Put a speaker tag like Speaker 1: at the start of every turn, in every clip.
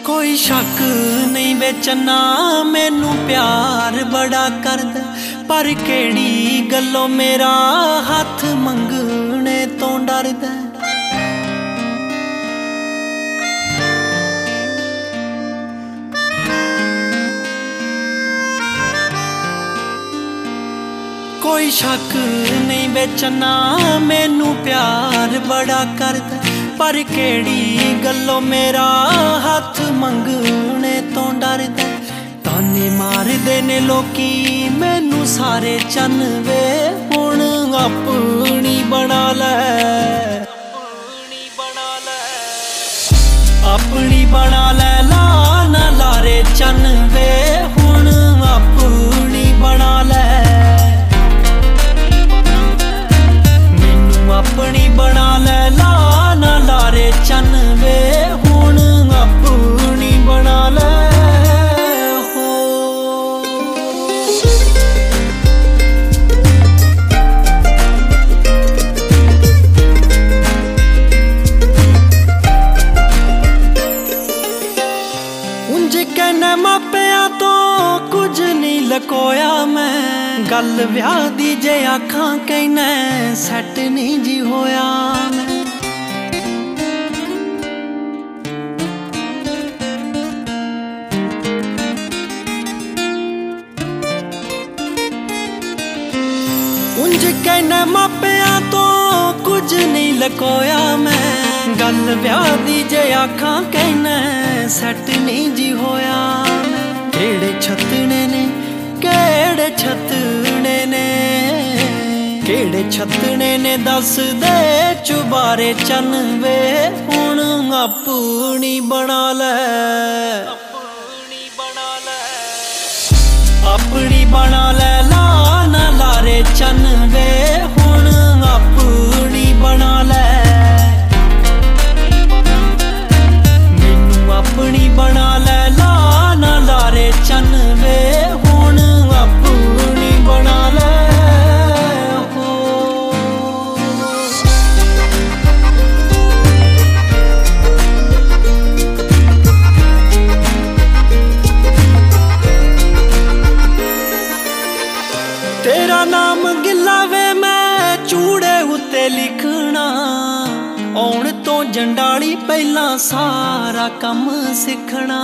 Speaker 1: कोई शक नहीं वे चन्ना मैनू प्यार बड़ा करदा, पर केड़ी गल्लों मेरा हाथ मंगने तो डरदा। कोई शक नहीं वे चन्ना मैनू प्यार बड़ा करदा, पर केड़ी गल्लों मेरा हाथ मंगने तो डरदा। ताने मारदे ने लोकी मैनू सारे चन वे, हुण अपनी बना ले, अपनी बना ले ला ना लारे चन वे, हुण अपनी बना ले, मैनू अपनी बना ले ला ना लारे चन वे, हुण अपनी बना ले हो। उंज कहना मापिया तो कुछ नहीं लकोया मैं, गल ब्याह दी जे आखां कहना सैट नहीं जी होया मैं। उंज कहना मापिया तो कुछ नहीं लकोया मैं, गल ब्याह दी जे आखां कहना सैट नहीं जी होया मैं। केड़े छतने ने केड़े छतने ने, केड़े छतने ने दस दे चुबारे चन वे, हुण अपनी बना ले, अपनी बना ले ला ना लारे चन वे, हुण अपनी बना ले, मैनू अपनी बना ले ला ना लारे चन वे, हुण अपनी बना ले हो। तेरा नाम गिलावे मैं चूड़े उत्ते लिखना, आउण तो जंडाली पहला सारा कम सिखना।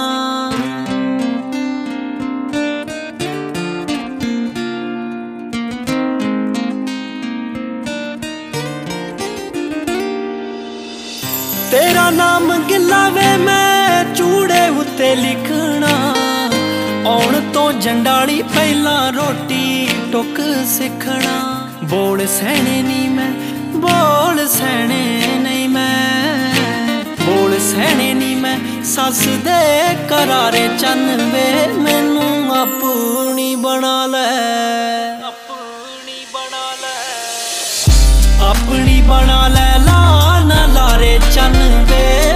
Speaker 1: तेरा नाम गिलावे मैं चूड़े उत्ते लिखना, आउण तो जंडाली पहला रोटी टुक सिखना। बोल सहने नी मैं, बोल सहने नहीं मैं, बोल सहने नी मैं, सस दे करारे चन वे, मैनू अपनी बना ले, अपनी बना ले, अपनी बना ले ला ना लारे चन वे।